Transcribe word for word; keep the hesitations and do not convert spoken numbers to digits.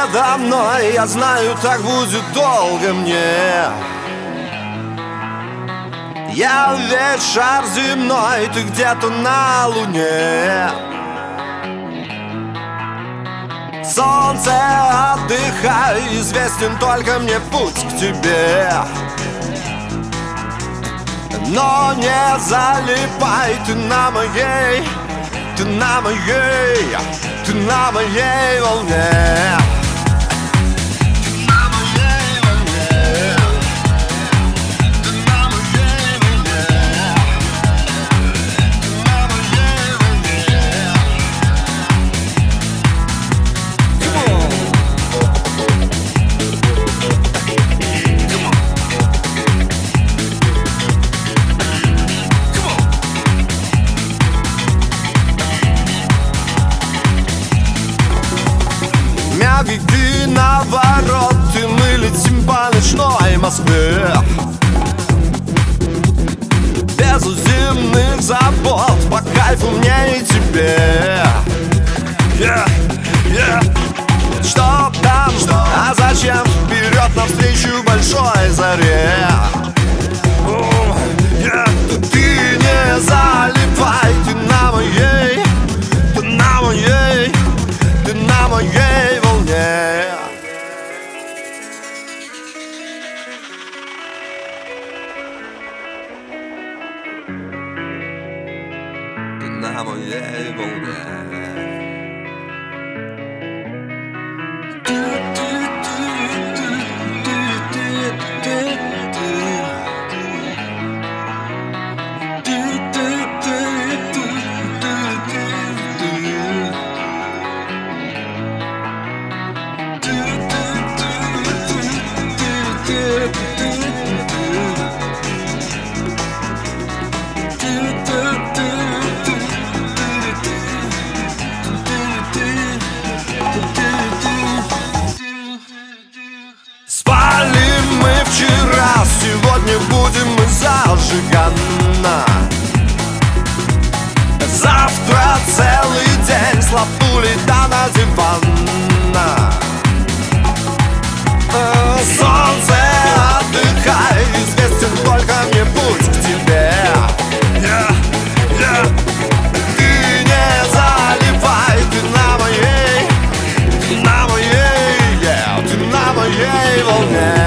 предо мной. Я знаю, так будет долго мне. Я весь шар земной, ты где-то на луне. Солнце, отдыхай, известен только мне путь к тебе. Но не залипай, ты на моей, ты на моей, ты на моей волне. Мягкий наворот, и мы летим по ночной Москве. Без земных забот, по кайфу мне и тебе. yeah, yeah. Что там, что? А зачем вперед навстречу большой заре? oh, yeah. Ты не залипай, ты на моей, ты на моей, ты на моей волне. Ты на моей волне. Спали мы вчера, сегодня будем мы зажигана. Завтра целый день с лапулей да на дивана. Солнце, отдыхай, известен только мне путь к тебе. yeah, yeah. Ты не заливай, ты на моей, ты на моей, yeah, ты на моей волне.